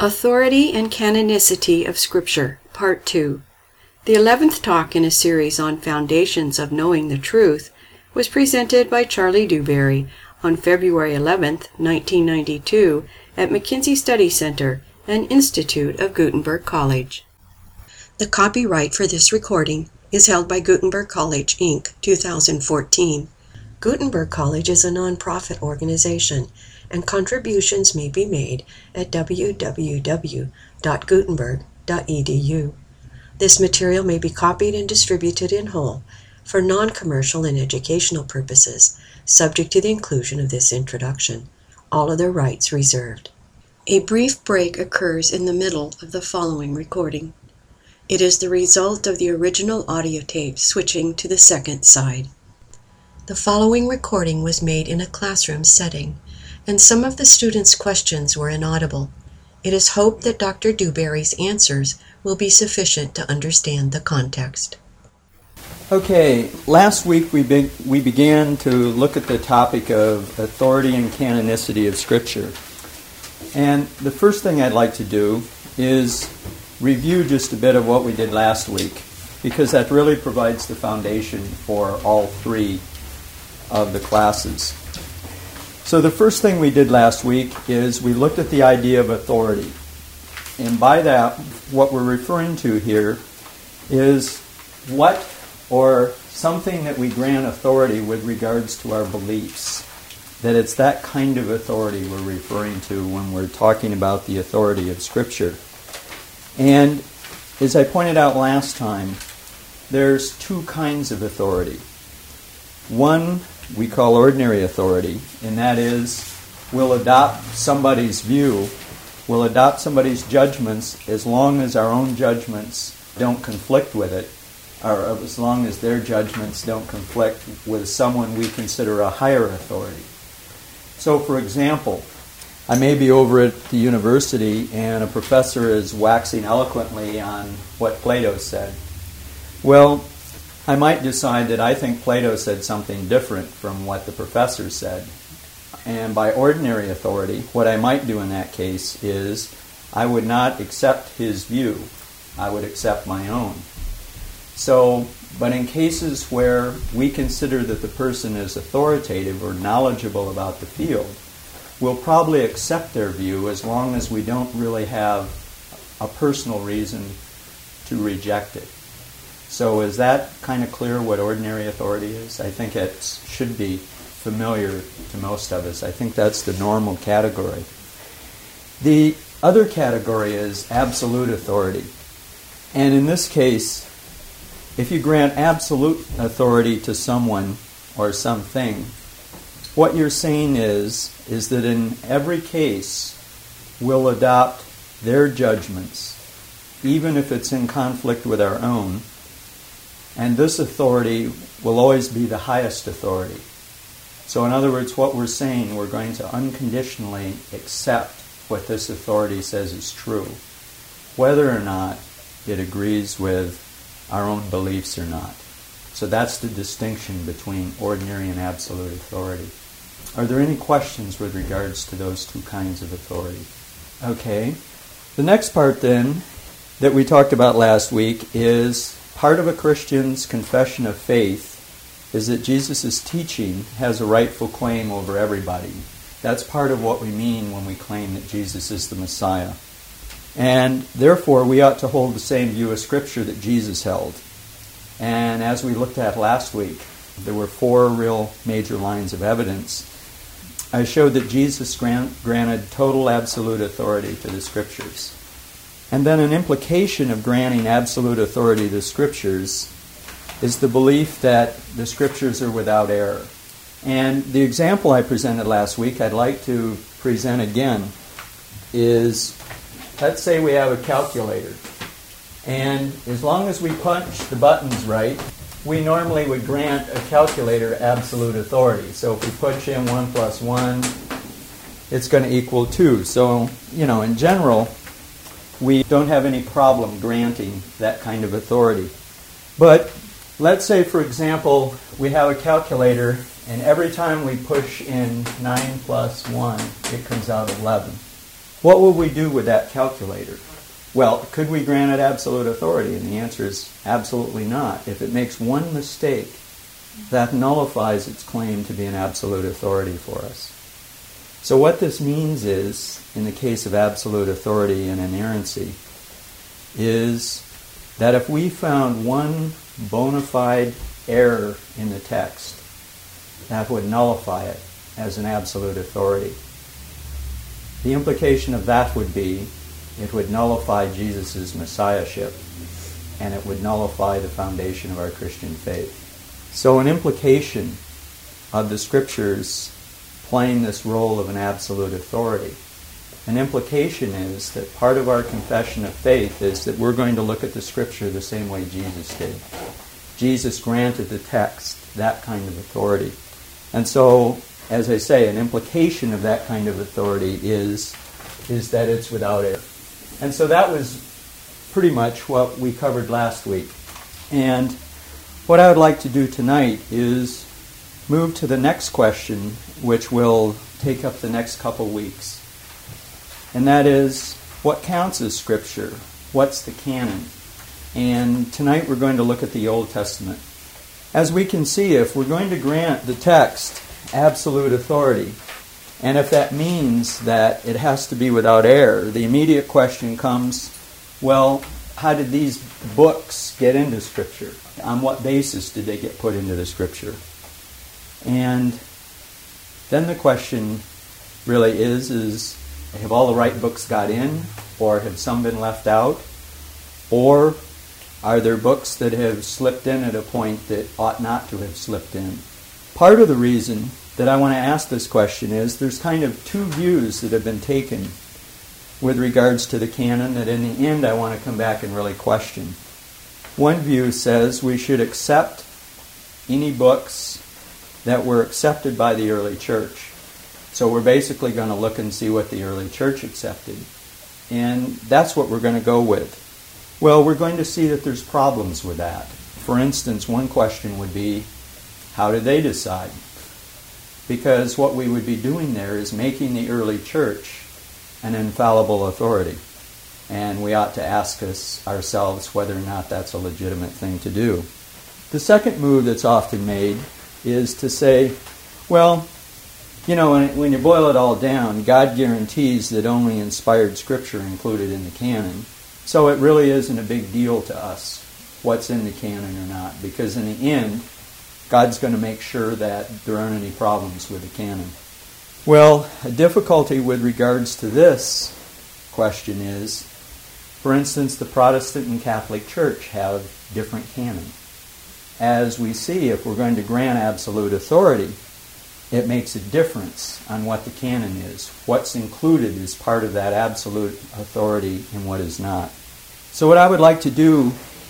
Authority and Canonicity of Scripture, Part 2. The 11th talk in a series on Foundations of Knowing the Truth was presented by Charlie Dewberry on February 11th, 1992 at McKinsey Study Center, an institute of Gutenberg College. The copyright for this recording is held by Gutenberg College, Inc., 2014. Gutenberg College is a nonprofit organization, and contributions may be made at www.gutenberg.edu. This material may be copied and distributed in whole for non-commercial and educational purposes, subject to the inclusion of this introduction. All other rights reserved. A brief break occurs in the middle of the following recording. It is the result of the original audio tape switching to the second side. The following recording was made in a classroom setting, and some of the students' questions were inaudible. It is hoped that Dr. Dewberry's answers will be sufficient to understand the context. Okay, last week we began to look at the topic of authority and canonicity of Scripture. And the first thing I'd like to do is review just a bit of what we did last week, because that really provides the foundation for all three of the classes. So the first thing we did last week is we looked at the idea of authority. And by that, what we're referring to here is what or something that we grant authority with regards to our beliefs. That it's that kind of authority we're referring to when we're talking about the authority of Scripture. And as I pointed out last time, there's two kinds of authority. One we call ordinary authority, and that is we'll adopt somebody's view, we'll adopt somebody's judgments as long as our own judgments don't conflict with it, or as long as their judgments don't conflict with someone we consider a higher authority. So, for example, I may be over at the university and a professor is waxing eloquently on what Plato said. Well, I might decide that I think Plato said something different from what the professor said. And by ordinary authority, what I might do in that case is I would not accept his view. I would accept my own. So, but in cases where we consider that the person is authoritative or knowledgeable about the field, we'll probably accept their view as long as we don't really have a personal reason to reject it. So is that kind of clear what ordinary authority is? I think it should be familiar to most of us. I think that's the normal category. The other category is absolute authority. And in this case, if you grant absolute authority to someone or something, what you're saying is that in every case, we'll adopt their judgments, even if it's in conflict with our own, and this authority will always be the highest authority. So in other words, what we're saying, we're going to unconditionally accept what this authority says is true, whether or not it agrees with our own beliefs or not. So that's the distinction between ordinary and absolute authority. Are there any questions with regards to those two kinds of authority? Okay. The next part then that we talked about last week is part of a Christian's confession of faith is that Jesus' teaching has a rightful claim over everybody. That's part of what we mean when we claim that Jesus is the Messiah. And therefore, we ought to hold the same view of Scripture that Jesus held. And as we looked at last week, there were four real major lines of evidence. I showed that Jesus granted total absolute authority to the Scriptures. And then an implication of granting absolute authority to the Scriptures is the belief that the Scriptures are without error. And the example I presented last week, I'd like to present again, is let's say we have a calculator. And as long as we punch the buttons right, we normally would grant a calculator absolute authority. So if we punch in 1 plus 1, it's going to equal 2. So, in general, we don't have any problem granting that kind of authority. But let's say, for example, we have a calculator, and every time we push in 9 plus 1, it comes out 11. What will we do with that calculator? Well, could we grant it absolute authority? And the answer is absolutely not. If it makes one mistake, that nullifies its claim to be an absolute authority for us. So what this means is, in the case of absolute authority and inerrancy, is that if we found one bona fide error in the text, that would nullify it as an absolute authority. The implication of that would be it would nullify Jesus' messiahship, and it would nullify the foundation of our Christian faith. So an implication of the Scriptures playing this role of an absolute authority, an implication is that part of our confession of faith is that we're going to look at the Scripture the same way Jesus did. Jesus granted the text that kind of authority. And so, as I say, an implication of that kind of authority is that it's without error. And so that was pretty much what we covered last week. And what I would like to do tonight is move to the next question, which will take up the next couple weeks. And that is, what counts as Scripture? What's the canon? And tonight we're going to look at the Old Testament. As we can see, if we're going to grant the text absolute authority, and if that means that it has to be without error, the immediate question comes, well, how did these books get into Scripture? On what basis did they get put into the Scripture? And then the question really is have all the right books got in, or have some been left out? Or are there books that have slipped in at a point that ought not to have slipped in? Part of the reason that I want to ask this question is there's kind of two views that have been taken with regards to the canon that in the end I want to come back and really question. One view says we should accept any books that were accepted by the early church. So we're basically going to look and see what the early church accepted. And that's what we're going to go with. Well, we're going to see that there's problems with that. For instance, one question would be, how did they decide? Because what we would be doing there is making the early church an infallible authority. And we ought to ask ourselves whether or not that's a legitimate thing to do. The second move that's often made is to say, well, you know, when you boil it all down, God guarantees that only inspired Scripture included in the canon. So it really isn't a big deal to us what's in the canon or not, because in the end, God's going to make sure that there aren't any problems with the canon. Well, a difficulty with regards to this question is, for instance, the Protestant and Catholic Church have different canon. As we see, if we're going to grant absolute authority, it makes a difference on what the canon is. What's included is part of that absolute authority and what is not. So what I would like to do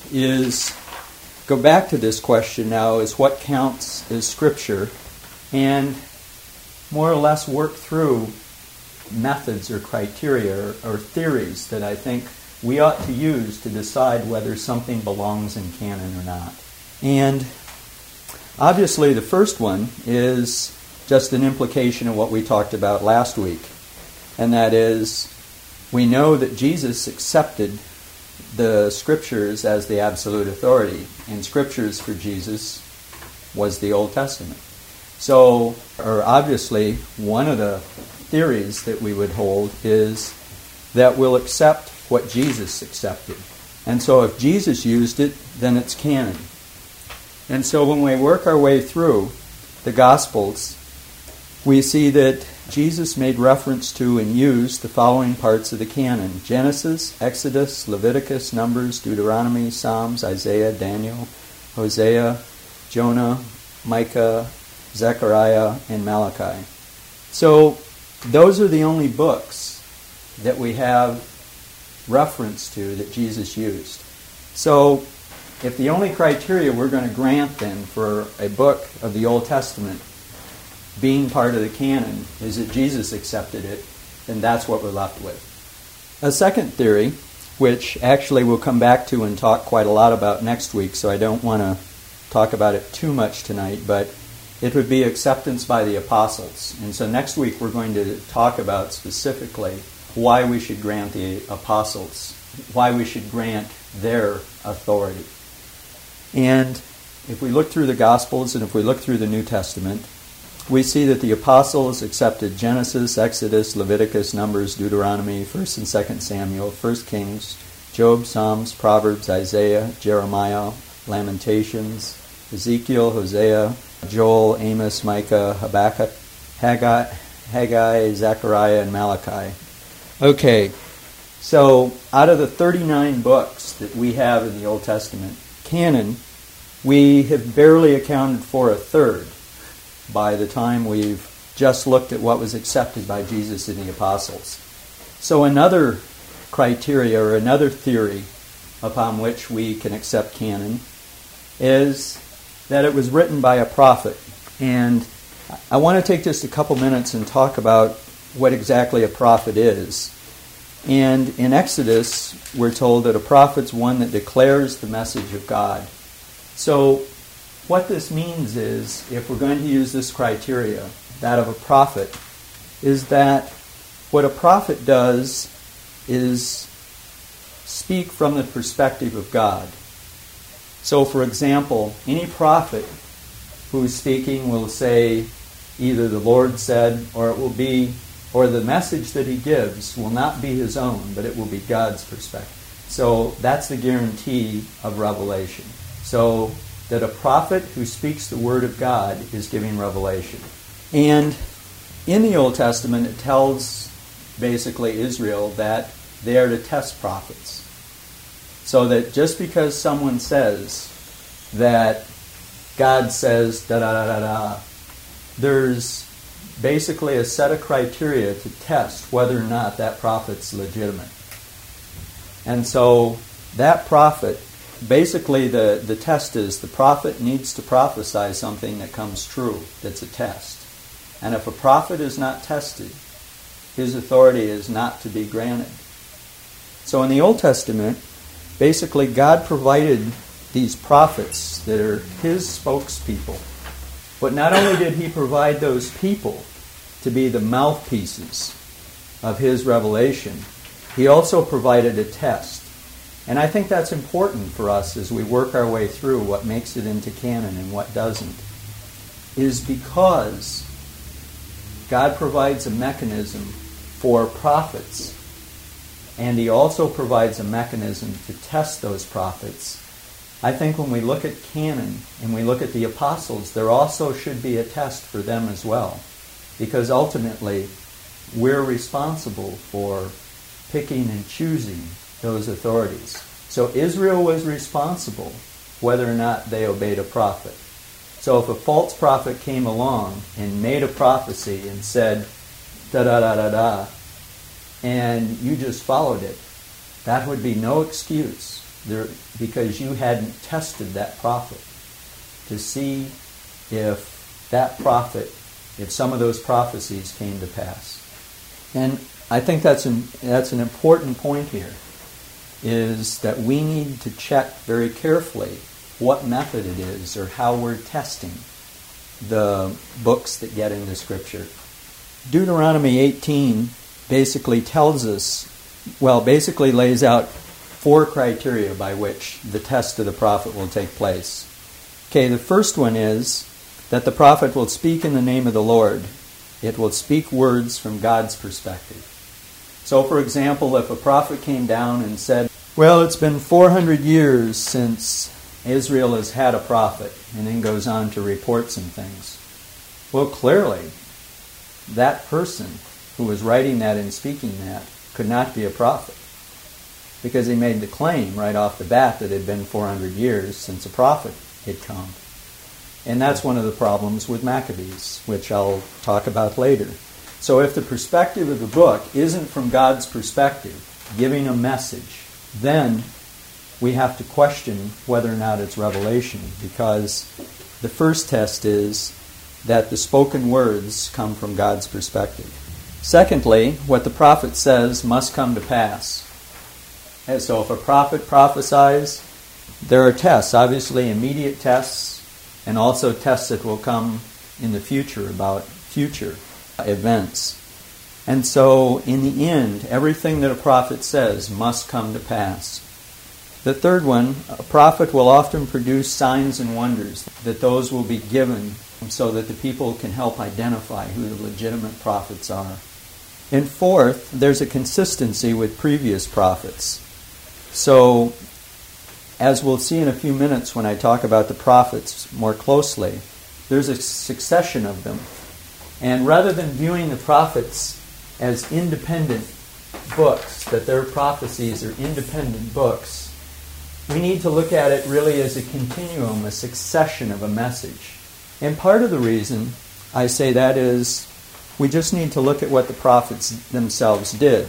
is go back to this question now, is what counts as Scripture, and more or less work through methods or criteria or theories that I think we ought to use to decide whether something belongs in canon or not. And obviously the first one is just an implication of what we talked about last week, and that is we know that Jesus accepted the Scriptures as the absolute authority, and Scriptures for Jesus was the Old Testament. So, or obviously, one of the theories that we would hold is that we'll accept what Jesus accepted. And so if Jesus used it, then it's canon. And so when we work our way through the Gospels, we see that Jesus made reference to and used the following parts of the canon: Genesis, Exodus, Leviticus, Numbers, Deuteronomy, Psalms, Isaiah, Daniel, Hosea, Jonah, Micah, Zechariah, and Malachi. So those are the only books that we have reference to that Jesus used. So if the only criteria we're going to grant then for a book of the Old Testament being part of the canon is that Jesus accepted it, then that's what we're left with. A second theory, which actually we'll come back to and talk quite a lot about next week, so I don't want to talk about it too much tonight, but it would be acceptance by the apostles. And so next week we're going to talk about specifically why we should grant the apostles, why we should grant their authority. And if we look through the Gospels and if we look through the New Testament, we see that the apostles accepted Genesis, Exodus, Leviticus, Numbers, Deuteronomy, 1st and 2nd Samuel, 1st Kings, Job, Psalms, Proverbs, Isaiah, Jeremiah, Lamentations, Ezekiel, Hosea, Joel, Amos, Micah, Habakkuk, Haggai, Zechariah, and Malachi. Okay, so out of the 39 books that we have in the Old Testament canon, we have barely accounted for a third by the time we've just looked at what was accepted by Jesus and the apostles. So another criteria or another theory upon which we can accept canon is that it was written by a prophet. And I want to take just a couple minutes and talk about what exactly a prophet is. And in Exodus, we're told that a prophet's one that declares the message of God. So what this means is, if we're going to use this criteria, that of a prophet, is that what a prophet does is speak from the perspective of God. So, for example, any prophet who's speaking will say either the Lord said, or it will be, or the message that he gives will not be his own, but it will be God's perspective. So that's the guarantee of revelation. So that a prophet who speaks the word of God is giving revelation. And in the Old Testament, it tells basically Israel that they are to test prophets. So that just because someone says that God says da-da-da-da-da, there's basically a set of criteria to test whether or not that prophet's legitimate. And so that prophet, basically the test is the prophet needs to prophesy something that comes true, that's a test. And if a prophet is not tested, his authority is not to be granted. So in the Old Testament, basically God provided these prophets that are his spokespeople. But not only did he provide those people to be the mouthpieces of his revelation, he also provided a test. And I think that's important for us as we work our way through what makes it into canon and what doesn't, is because God provides a mechanism for prophets, and he also provides a mechanism to test those prophets. I think when we look at canon and we look at the apostles, there also should be a test for them as well, because ultimately we're responsible for picking and choosing those authorities. So Israel was responsible whether or not they obeyed a prophet. So if a false prophet came along and made a prophecy and said da-da-da-da-da, and you just followed it, that would be no excuse there, because you hadn't tested that prophet to see if that prophet, if some of those prophecies came to pass. And I think that's an important point here, is that we need to check very carefully what method it is or how we're testing the books that get into Scripture. Deuteronomy 18 basically tells us, basically lays out 4 criteria by which the test of the prophet will take place. Okay, the first one is that the prophet will speak in the name of the Lord. It will speak words from God's perspective. So, for example, if a prophet came down and said, well, it's been 400 years since Israel has had a prophet, and then goes on to report some things. Well, clearly, that person who was writing that and speaking that could not be a prophet, because he made the claim right off the bat that it had been 400 years since a prophet had come. And that's one of the problems with Maccabees, which I'll talk about later. So if the perspective of the book isn't from God's perspective, giving a message, then we have to question whether or not it's revelation, because the first test is that the spoken words come from God's perspective. Secondly, what the prophet says must come to pass. And so if a prophet prophesies, there are tests, obviously immediate tests, and also tests that will come in the future about future events. And so, in the end, everything that a prophet says must come to pass. The third one, a prophet will often produce signs and wonders, that those will be given so that the people can help identify who the legitimate prophets are. And fourth, there's a consistency with previous prophets. So, as we'll see in a few minutes when I talk about the prophets more closely, there's a succession of them. And rather than viewing the prophets as independent books, that their prophecies are independent books, we need to look at it really as a continuum, a succession of a message. And part of the reason I say that is we just need to look at what the prophets themselves did.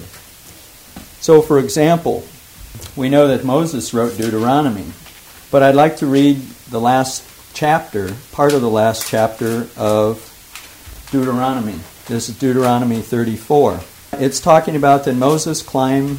So, for example, we know that Moses wrote Deuteronomy, but I'd like to read the last chapter, part of the last chapter of Deuteronomy. This is Deuteronomy 34. It's talking about that Moses climbed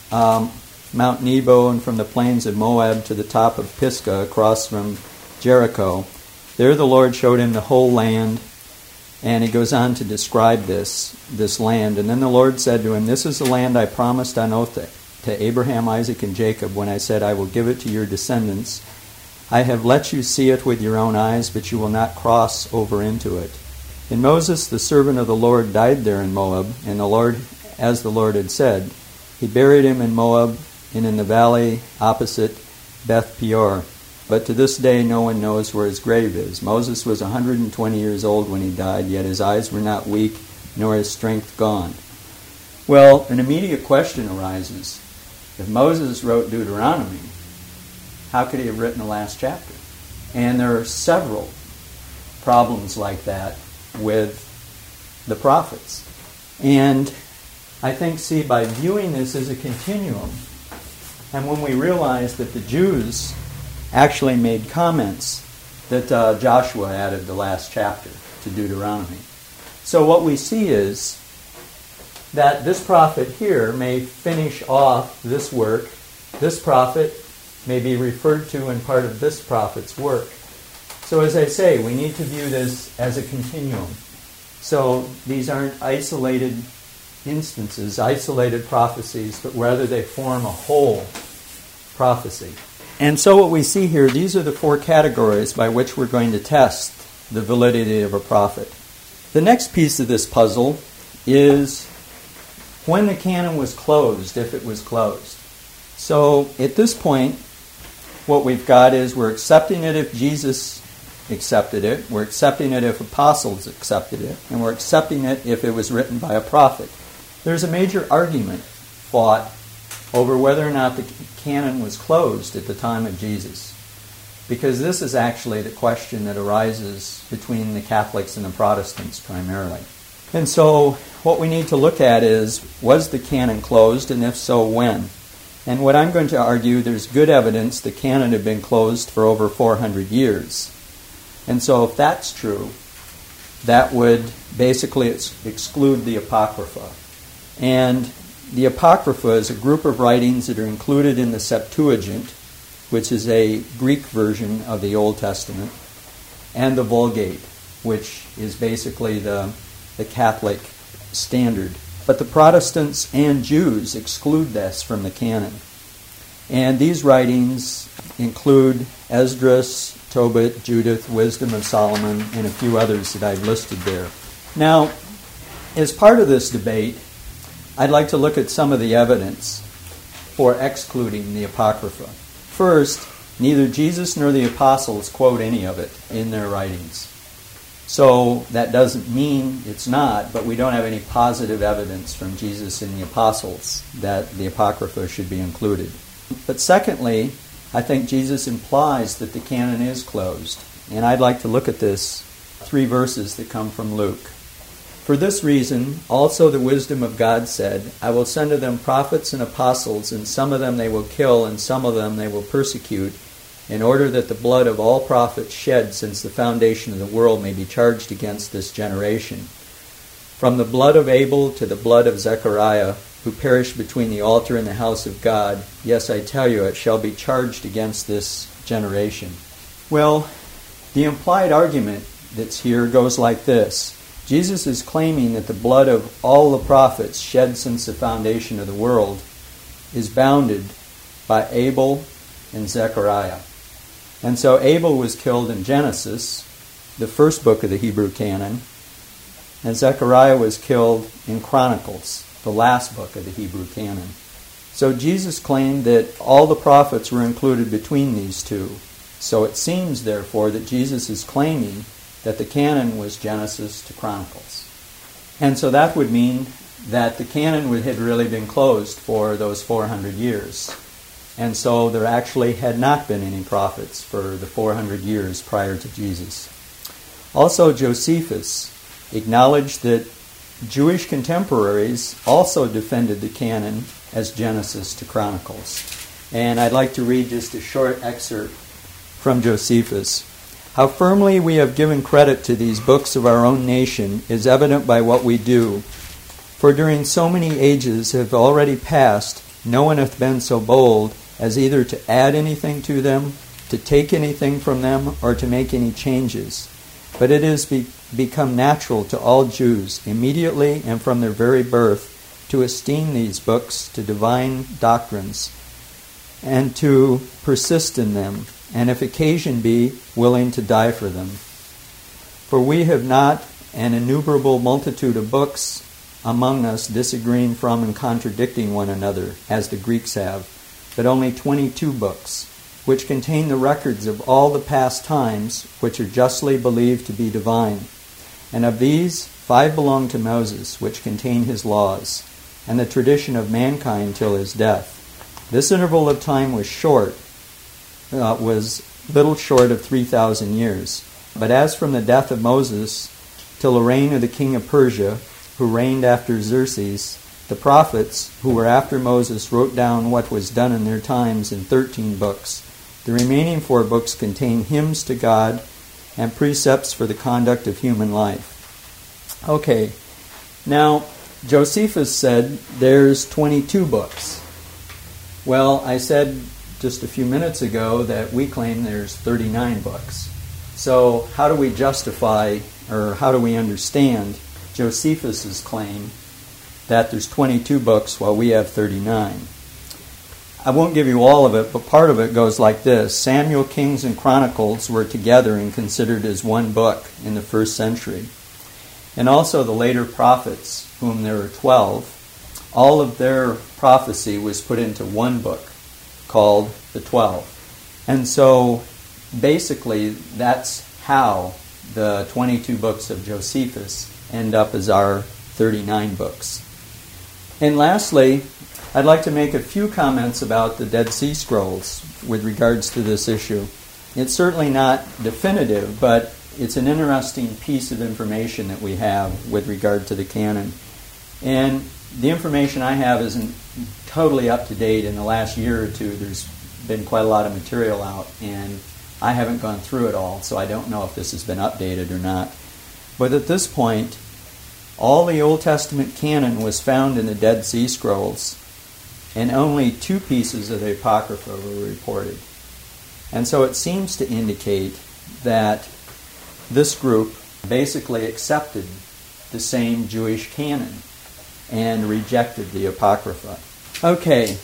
Mount Nebo and from the plains of Moab to the top of Pisgah across from Jericho. There the Lord showed him the whole land, and he goes on to describe this land. And then the Lord said to him, "This is the land I promised on oath to Abraham, Isaac, and Jacob when I said I will give it to your descendants. I have let you see it with your own eyes, but you will not cross over into it." And Moses, the servant of the Lord, died there in Moab, and the Lord, as the Lord had said, he buried him in Moab and in the valley opposite Beth Peor. But to this day no one knows where his grave is. Moses was 120 years old when he died, yet his eyes were not weak, nor his strength gone. Well, an immediate question arises. If Moses wrote Deuteronomy, how could he have written the last chapter? And there are several problems like that with the prophets. And I think, by viewing this as a continuum, and when we realize that the Jews actually made comments that Joshua added the last chapter to Deuteronomy. So what we see is that this prophet here may finish off this work. This prophet may be referred to in part of this prophet's work. So as I say, we need to view this as a continuum. So these aren't isolated instances, isolated prophecies, but rather they form a whole prophecy. And so what we see here, these are the four categories by which we're going to test the validity of a prophet. The next piece of this puzzle is when the canon was closed, if it was closed. So at this point, what we've got is we're accepting it if Jesus accepted it, we're accepting it if apostles accepted it, and we're accepting it if it was written by a prophet. There's a major argument fought over whether or not the canon was closed at the time of Jesus, because this is actually the question that arises between the Catholics and the Protestants primarily. And so what we need to look at is, was the canon closed, and if so, when? And what I'm going to argue, there's good evidence the canon had been closed for over 400 years. And so if that's true, that would basically exclude the Apocrypha. And the Apocrypha is a group of writings that are included in the Septuagint, which is a Greek version of the Old Testament, and the Vulgate, which is basically the Catholic standard. But the Protestants and Jews exclude this from the canon. And these writings include Esdras, Tobit, Judith, Wisdom of Solomon, and a few others that I've listed there. Now, as part of this debate, I'd like to look at some of the evidence for excluding the Apocrypha. First, neither Jesus nor the apostles quote any of it in their writings. So that doesn't mean it's not, but we don't have any positive evidence from Jesus and the apostles that the Apocrypha should be included. But secondly, I think Jesus implies that the canon is closed. And I'd like to look at this 3 verses that come from Luke. For this reason, also the wisdom of God said, I will send to them prophets and apostles, and some of them they will kill, and some of them they will persecute, in order that the blood of all prophets shed since the foundation of the world may be charged against this generation. From the blood of Abel to the blood of Zechariah, who perished between the altar and the house of God, yes, I tell you, it shall be charged against this generation. Well, the implied argument that's here goes like this. Jesus is claiming that the blood of all the prophets shed since the foundation of the world is bounded by Abel and Zechariah. And so Abel was killed in Genesis, the first book of the Hebrew canon, and Zechariah was killed in Chronicles, the last book of the Hebrew canon. So Jesus claimed that all the prophets were included between these two. So it seems, therefore, that Jesus is claiming that the canon was Genesis to Chronicles. And so that would mean that the canon had really been closed for those 400 years. And so there actually had not been any prophets for the 400 years prior to Jesus. Also, Josephus acknowledged that Jewish contemporaries also defended the canon as Genesis to Chronicles. And I'd like to read just a short excerpt from Josephus. How firmly we have given credit to these books of our own nation is evident by what we do. For during so many ages have already passed, no one hath been so bold as either to add anything to them, to take anything from them, or to make any changes. But it has become natural to all Jews, immediately and from their very birth, to esteem these books to divine doctrines, and to persist in them, and if occasion be, willing to die for them. For we have not an innumerable multitude of books among us disagreeing from and contradicting one another, as the Greeks have, but only 22 books, which contain the records of all the past times, which are justly believed to be divine. And of these, 5 belong to Moses, which contain his laws, and the tradition of mankind till his death. This interval of time was little short of 3,000 years. But as from the death of Moses till the reign of the king of Persia, who reigned after Xerxes, the prophets, who were after Moses, wrote down what was done in their times in 13 books. The remaining 4 books contain hymns to God and precepts for the conduct of human life. Okay, now Josephus said there's 22 books. Well, I said just a few minutes ago that we claim there's 39 books. So how do we justify, or how do we understand Josephus's claim that there's 22 books while we have 39? I won't give you all of it, but part of it goes like this. Samuel, Kings, and Chronicles were together and considered as one book in the first century. And also the later prophets, whom there were 12, all of their prophecy was put into one book called the 12. And so basically that's how the 22 books of Josephus end up as our 39 books. And lastly, I'd like to make a few comments about the Dead Sea Scrolls with regards to this issue. It's certainly not definitive, but it's an interesting piece of information that we have with regard to the canon. And the information I have isn't totally up to date. In the last year or two, there's been quite a lot of material out, and I haven't gone through it all, so I don't know if this has been updated or not. But at this point, all the Old Testament canon was found in the Dead Sea Scrolls, and only 2 pieces of the Apocrypha were reported. And so it seems to indicate that this group basically accepted the same Jewish canon and rejected the Apocrypha. Okay,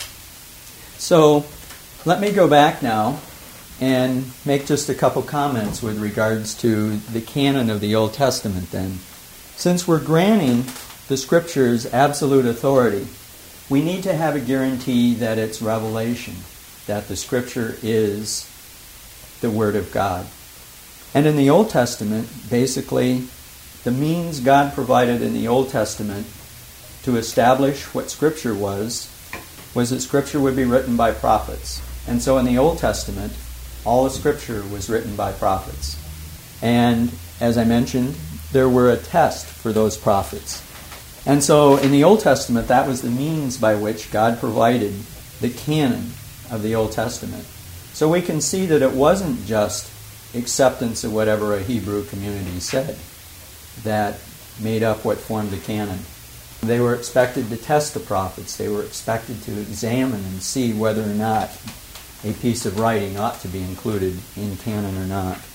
so let me go back now and make just a couple comments with regards to the canon of the Old Testament then. Since we're granting the Scriptures absolute authority, we need to have a guarantee that it's revelation, that the Scripture is the Word of God. And in the Old Testament, basically, the means God provided in the Old Testament to establish what Scripture was that Scripture would be written by prophets. And so in the Old Testament, all of Scripture was written by prophets. And as I mentioned, there were a test for those prophets. And so in the Old Testament, that was the means by which God provided the canon of the Old Testament. So we can see that it wasn't just acceptance of whatever a Hebrew community said that made up what formed the canon. They were expected to test the prophets. They were expected to examine and see whether or not a piece of writing ought to be included in canon or not.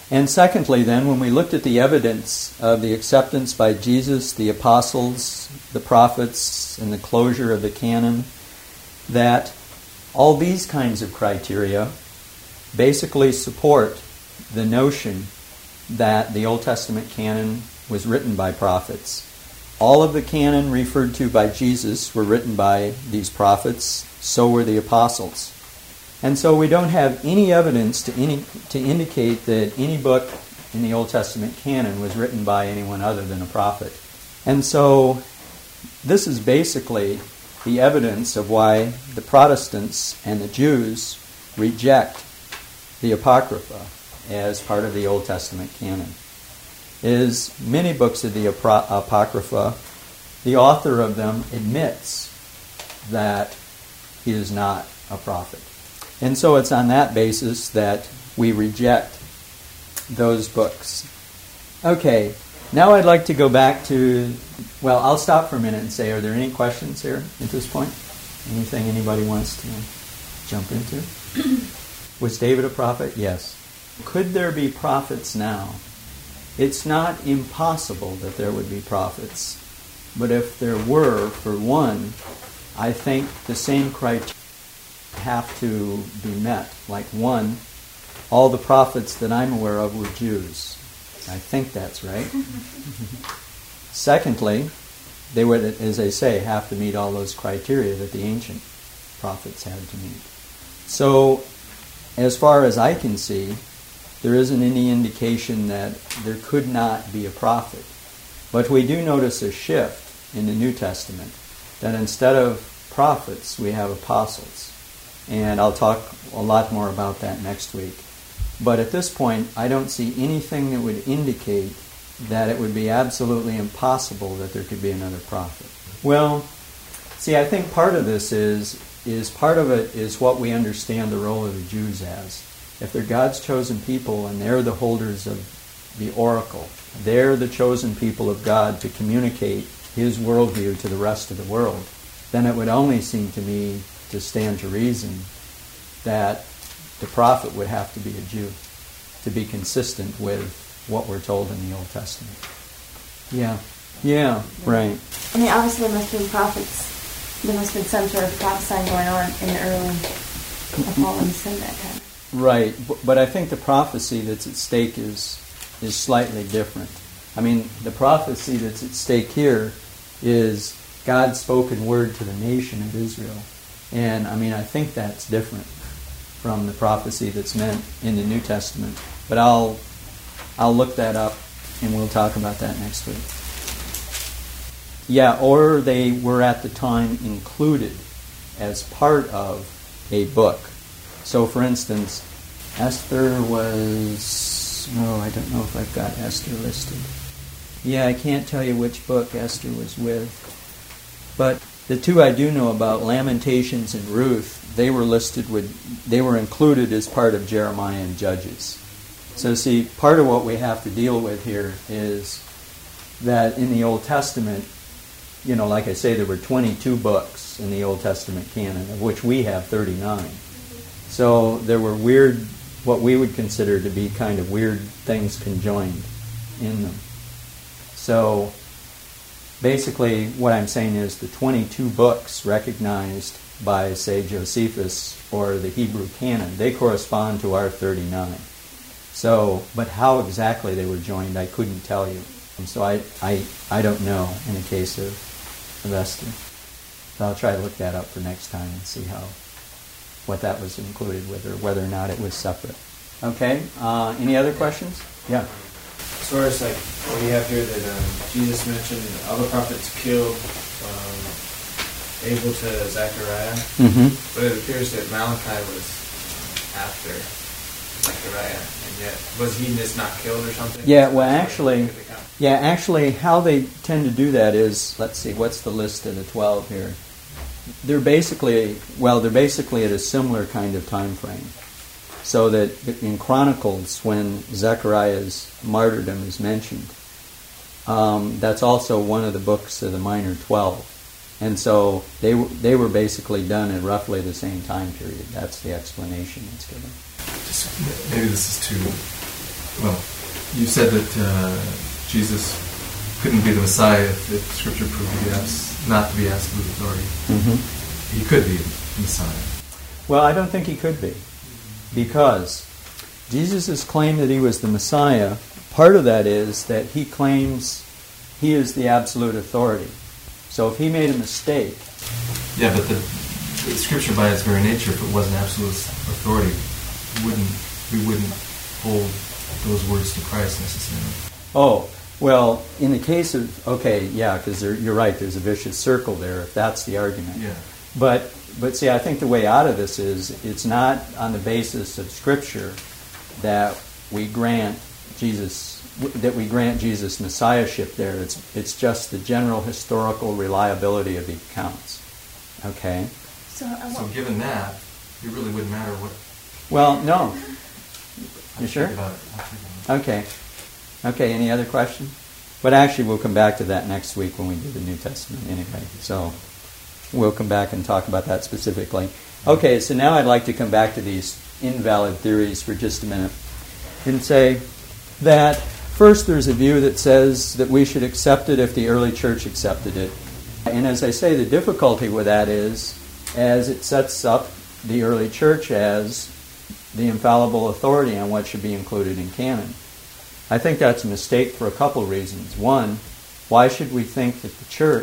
And secondly, then, when we looked at the evidence of the acceptance by Jesus, the apostles, the prophets, and the closure of the canon, that all these kinds of criteria basically support the notion that the Old Testament canon was written by prophets. All of the canon referred to by Jesus were written by these prophets, so were the apostles. And so we don't have any evidence to indicate that any book in the Old Testament canon was written by anyone other than a prophet. And so this is basically the evidence of why the Protestants and the Jews reject the Apocrypha as part of the Old Testament canon. Is many books of the Apocrypha, the author of them admits that he is not a prophet. And so it's on that basis that we reject those books. Okay, now I'd like to go back to, well, I'll stop for a minute and say, are there any questions here at this point? Anything anybody wants to jump into? Was David a prophet? Yes. Could there be prophets now? It's not impossible that there would be prophets. But if there were, for one, I think the same criteria have to be met. Like one, all the prophets that I'm aware of were Jews. I think that's right. Secondly, they would, as I say, have to meet all those criteria that the ancient prophets had to meet. So, as far as I can see, there isn't any indication that there could not be a prophet. But we do notice a shift in the New Testament, that instead of prophets, we have apostles. And I'll talk a lot more about that next week. But at this point, I don't see anything that would indicate that it would be absolutely impossible that there could be another prophet. Well, see, I think part of this is part of it is what we understand the role of the Jews as. If they're God's chosen people and they're the holders of the oracle, they're the chosen people of God to communicate His worldview to the rest of the world, then it would only seem to me to stand to reason that the prophet would have to be a Jew to be consistent with what we're told in the Old Testament. Yeah, right. I mean, obviously there must have been prophets. There must have been some sort of prophesying going on in the early fall and sin that time. Right, but I think the prophecy that's at stake is slightly different. I mean, the prophecy that's at stake here is God's spoken word to the nation of Israel. And, I mean, I think that's different from the prophecy that's meant in the New Testament. But I'll look that up, and we'll talk about that next week. Yeah, or they were at the time included as part of a book. So, for instance, Esther was... I don't know if I've got Esther listed. Yeah, I can't tell you which book Esther was with. But the two I do know about, Lamentations and Ruth, they were included as part of Jeremiah and Judges. So see, part of what we have to deal with here is that in the Old Testament, like I say, there were 22 books in the Old Testament canon, of which we have 39. So there were what we would consider to be kind of weird things conjoined in them. So basically what I'm saying is the 22 books recognized by, say, Josephus or the Hebrew canon, they correspond to our 39. So, but how exactly they were joined, I couldn't tell you. And so I don't know in the case of Esther. So I'll try to look that up for next time and see what that was included with, or whether or not it was separate. Okay, any other questions? Yeah. As far as like what we have here that Jesus mentioned, other prophets killed Abel to Zechariah, but it appears that Malachi was after Zechariah, and yet was he just not killed or something? Yeah, well, actually, how they tend to do that is, let's see, what's the list of the 12 here? They're basically at a similar kind of time frame. So that in Chronicles, when Zechariah's martyrdom is mentioned, that's also one of the books of the Minor 12. And so they were basically done at roughly the same time period. That's the explanation that's given. Maybe this is too Well, you said that Jesus couldn't be the Messiah if Scripture proved to be not to be absolute authority. Mm-hmm. He could be the Messiah. Well, I don't think he could be, because Jesus' claim that he was the Messiah, part of that is that he claims he is the absolute authority. So if he made a mistake... Yeah, but the Scripture by its very nature, if it wasn't absolute authority, we wouldn't hold those words to Christ necessarily. Oh, well, in the case of... Okay, yeah, because you're right, there's a vicious circle there, if that's the argument. Yeah. But see, I think the way out of this is it's not on the basis of Scripture that we grant Jesus messiahship there. It's just the general historical reliability of the accounts. Okay? So given that, it really wouldn't matter what... Well, no. You sure? I'll think about it. Okay, any other questions? But actually, we'll come back to that next week when we do the New Testament anyway. So we'll come back and talk about that specifically. Okay, so now I'd like to come back to these invalid theories for just a minute and say that first there's a view that says that we should accept it if the early church accepted it. And as I say, the difficulty with that is, as it sets up the early church as the infallible authority on what should be included in canon. I think that's a mistake for a couple of reasons. One, why should we think that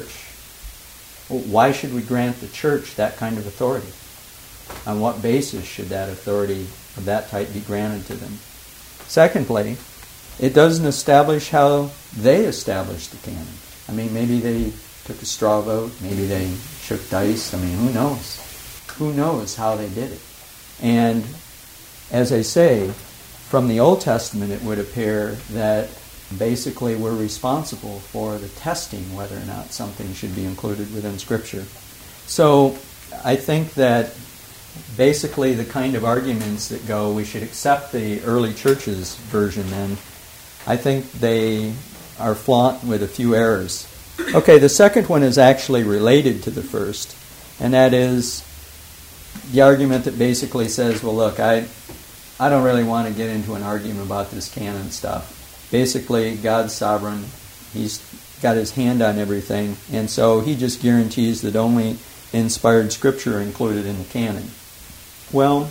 why should we grant the church that kind of authority? On what basis should that authority of that type be granted to them? Secondly, it doesn't establish how they established the canon. I mean, maybe they took a straw vote, maybe they shook dice. I mean, who knows? Who knows how they did it? And as I say, from the Old Testament it would appear that basically we're responsible for the testing whether or not something should be included within Scripture. So I think that basically the kind of arguments that go, we should accept the early church's version, then I think they are fraught with a few errors. Okay, the second one is actually related to the first, and that is the argument that basically says, well, look, I don't really want to get into an argument about this canon stuff. Basically, God's sovereign. He's got his hand on everything, and so he just guarantees that only inspired Scripture are included in the canon. Well,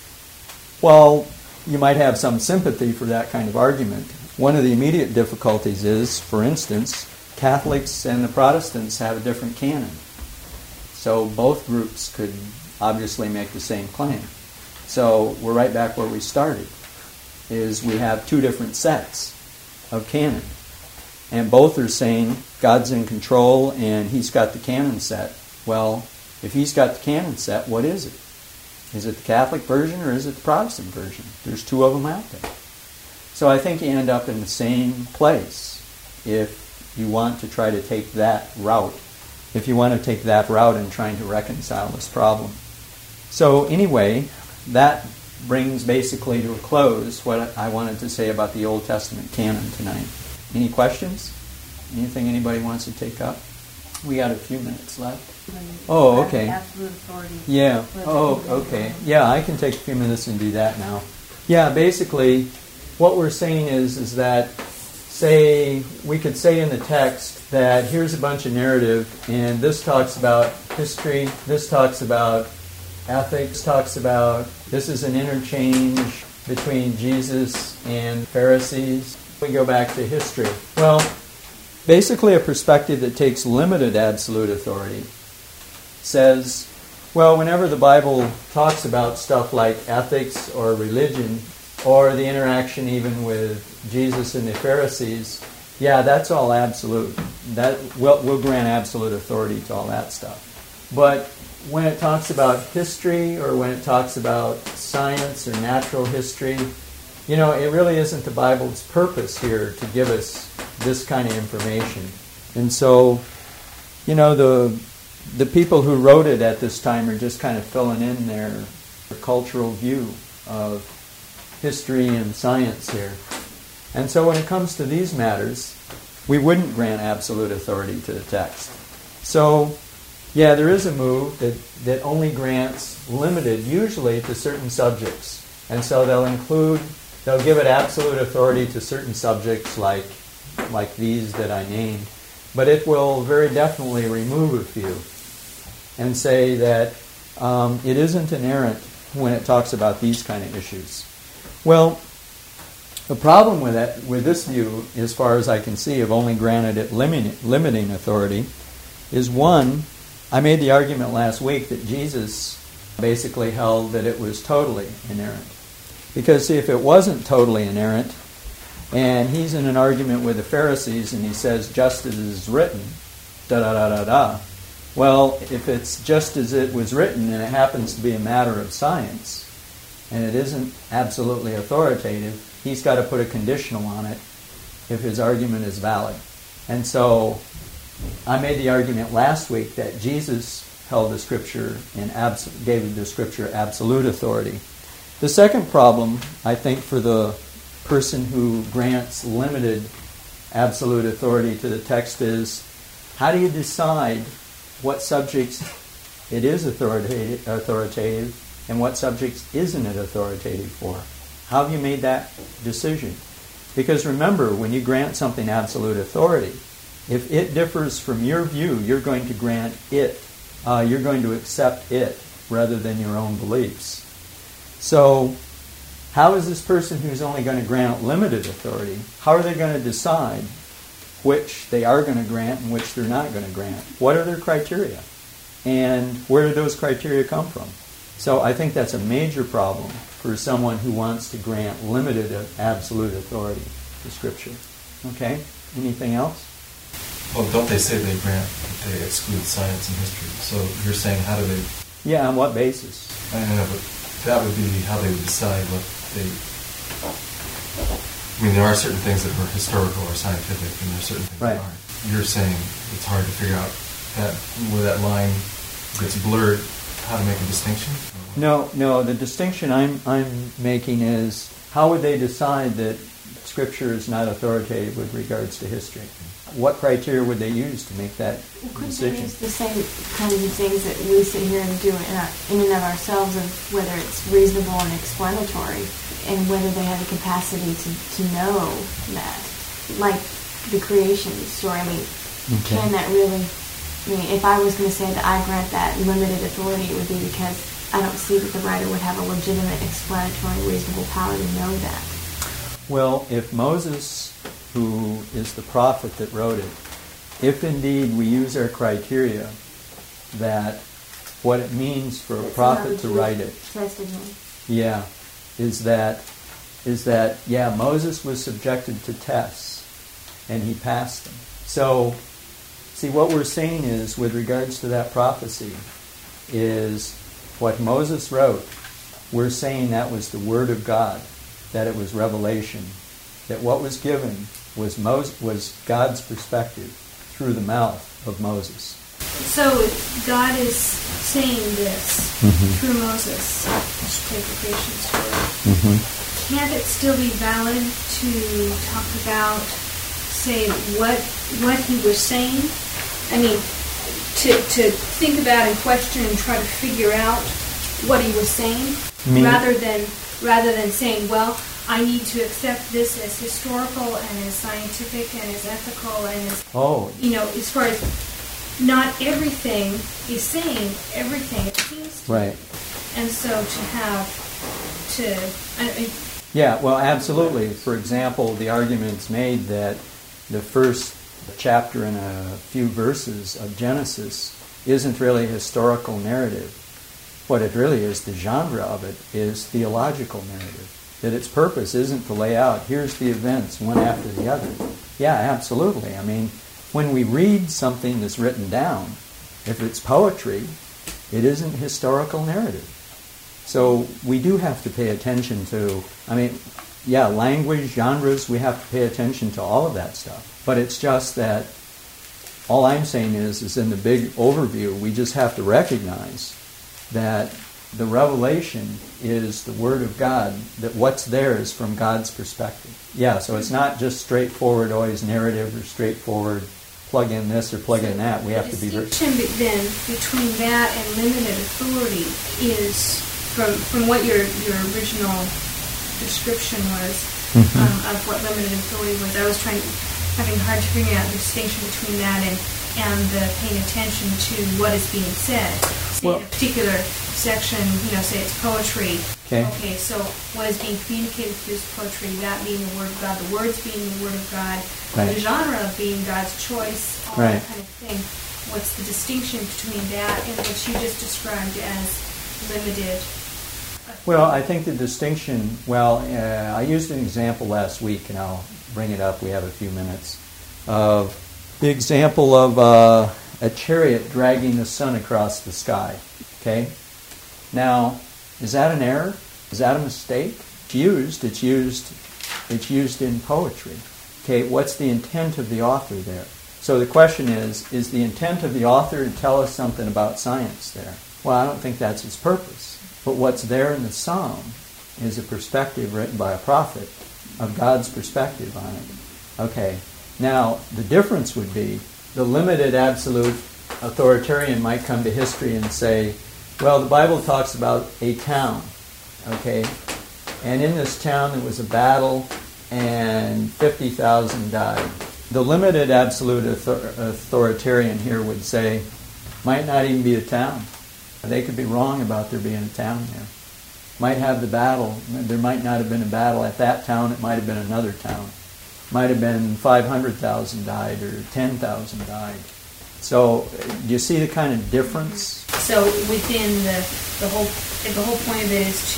while you might have some sympathy for that kind of argument, one of the immediate difficulties is, for instance, Catholics and the Protestants have a different canon. So both groups could obviously make the same claim. So we're right back where we started, is we have two different sets of canon. And both are saying God's in control and he's got the canon set. Well, if he's got the canon set, what is it? Is it the Catholic version or is it the Protestant version? There's two of them out there. So I think you end up in the same place if you want to try to take that route. If you want to take that route in trying to reconcile this problem. So anyway, that brings basically to a close what I wanted to say about the Old Testament canon tonight. Any questions? Anything anybody wants to take up? We got a few minutes left. Oh, okay. Absolute authority. Yeah. Oh, okay. Yeah, I can take a few minutes and do that now. Yeah, basically, what we're saying is that, say, we could say in the text that here's a bunch of narrative, and this talks about history, this talks about ethics, talks about this is an interchange between Jesus and Pharisees. We go back to history. Well, basically a perspective that takes limited absolute authority says, well, whenever the Bible talks about stuff like ethics or religion or the interaction even with Jesus and the Pharisees, yeah, that's all absolute. That we'll grant absolute authority to all that stuff. But when it talks about history or when it talks about science or natural history, you know, it really isn't the Bible's purpose here to give us this kind of information. And so, you know, the people who wrote it at this time are just kind of filling in their cultural view of history and science here. And so when it comes to these matters, we wouldn't grant absolute authority to the text. So, yeah, there is a move that only grants limited, usually to certain subjects. And so they'll include They'll give it absolute authority to certain subjects like these that I named, but it will very definitely remove a few and say that it isn't inerrant when it talks about these kind of issues. Well, the problem with this view, as far as I can see, of only granted it limiting authority, is one, I made the argument last week that Jesus basically held that it was totally inerrant. Because, see, if it wasn't totally inerrant, and he's in an argument with the Pharisees, and he says, just as it is written, da-da-da-da-da. Well, if it's just as it was written, and it happens to be a matter of science, and it isn't absolutely authoritative, he's got to put a conditional on it if his argument is valid. And so, I made the argument last week that Jesus held the Scripture and gave the Scripture absolute authority. The second problem, I think, for the person who grants limited absolute authority to the text is, how do you decide what subjects it is authoritative and what subjects isn't it authoritative for? How have you made that decision? Because remember, when you grant something absolute authority, if it differs from your view, you're going to grant it. You're going to accept it rather than your own beliefs. So, how is this person who's only going to grant limited authority, how are they going to decide which they are going to grant and which they're not going to grant? What are their criteria? And where do those criteria come from? So I think that's a major problem for someone who wants to grant limited absolute authority to Scripture. Okay? Anything else? Well, don't they say they exclude science and history? So you're saying, how do they... Yeah, on what basis? I don't know, but that would be how they would decide what they... I mean, there are certain things that are historical or scientific, and there are certain things that aren't. You're saying it's hard to figure out where that line gets blurred, how to make a distinction? No, the distinction I'm making is, how would they decide that Scripture is not authoritative with regards to history? What criteria would they use to make that decision? Couldn't they use the same kinds of things that we sit here and do in and of ourselves, of whether it's reasonable and explanatory, and whether they have the capacity to know that? Like the creation story, I mean, Can that really... I mean, if I was going to say that I grant that limited authority, it would be because I don't see that the writer would have a legitimate, explanatory, reasonable power to know that. Well, if Moses, who is the prophet that wrote it, if indeed we use our criteria that what it means for a prophet to write it, is that Moses was subjected to tests and he passed them. So, see, what we're saying is, with regards to that prophecy, is what Moses wrote, we're saying that was the Word of God, that it was revelation, that what was given was God's perspective through the mouth of Moses. So God is saying this through Moses. I should take the creation story. Can't it still be valid to talk about, say, what he was saying? I mean, to think about and question and try to figure out what he was saying, rather than saying, well, I need to accept this as historical and as scientific and as ethical and as, as far as not everything is saying everything it seems to. Right. And so Yeah, well, absolutely. For example, the argument's made that the first chapter and a few verses of Genesis isn't really a historical narrative. What it really is, the genre of it, is theological narrative. That its purpose isn't to lay out, here's the events one after the other. Yeah, absolutely. I mean, when we read something that's written down, if it's poetry, it isn't historical narrative. So we do have to pay attention to, language, genres, we have to pay attention to all of that stuff. But it's just that all I'm saying is in the big overview, we just have to recognize that the revelation is the Word of God, that what's there is from God's perspective. Yeah, so it's not just straightforward, always narrative, or straightforward, plug in this or plug in that. We have to be... The distinction then between that and limited authority is, from what your original description was of what limited authority was. I was having hard to figure out the distinction between that and the paying attention to what is being said. Say in a particular section, say it's poetry. Okay, so what is being communicated through this poetry, that being the Word of God, the words being the Word of God, the genre being God's choice, all that kind of thing. What's the distinction between that and what you just described as limited? Well, I think the distinction, I used an example last week, and I'll bring it up, we have a few minutes, of the example of a chariot dragging the sun across the sky. Okay? Now, is that an error? Is that a mistake? It's used in poetry. Okay, what's the intent of the author there? So the question is the intent of the author to tell us something about science there? Well, I don't think that's his purpose. But what's there in the psalm is a perspective written by a prophet of God's perspective on it. Okay, now the difference would be the limited absolute authoritarian might come to history and say, well, the Bible talks about a town, okay, and in this town there was a battle and 50,000 died. The limited absolute authoritarian here would say, might not even be a town. They could be wrong about there being a town there. Might have the battle. There might not have been a battle at that town. It might have been another town. Might have been 500,000 died or 10,000 died. So do you see the kind of difference? So within the whole point of it is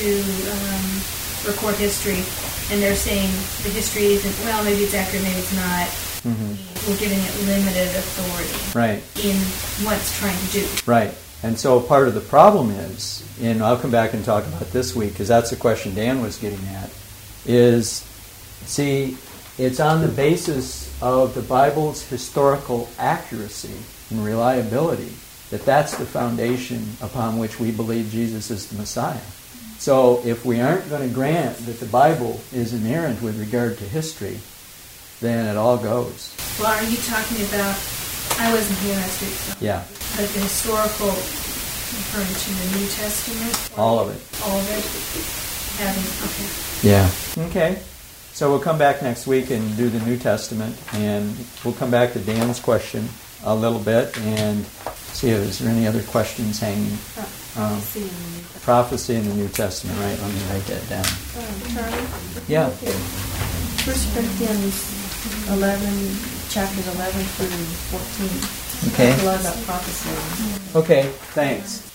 to record history, and they're saying the history isn't, well, maybe it's accurate, maybe it's not. Mm-hmm. We're giving it limited authority in what it's trying to do. Right. And so part of the problem is, and I'll come back and talk about this week, because that's the question Dan was getting at, is, it's on the basis of the Bible's historical accuracy and reliability that's the foundation upon which we believe Jesus is the Messiah. So if we aren't going to grant that the Bible is inerrant with regard to history, then it all goes. Well, are you talking about, I wasn't here last week, so. Yeah. But the historical, referring to the New Testament? All of it. All of it? Okay. Yeah. Okay. So we'll come back next week and do the New Testament, and we'll come back to Dan's question a little bit and see if there's any other questions hanging. Prophecy in the New Testament, right? Let me write that down. Charlie? Yeah. 1 Corinthians 11, chapters 11 through 14. Okay. Talks a lot about prophecy. Okay, thanks.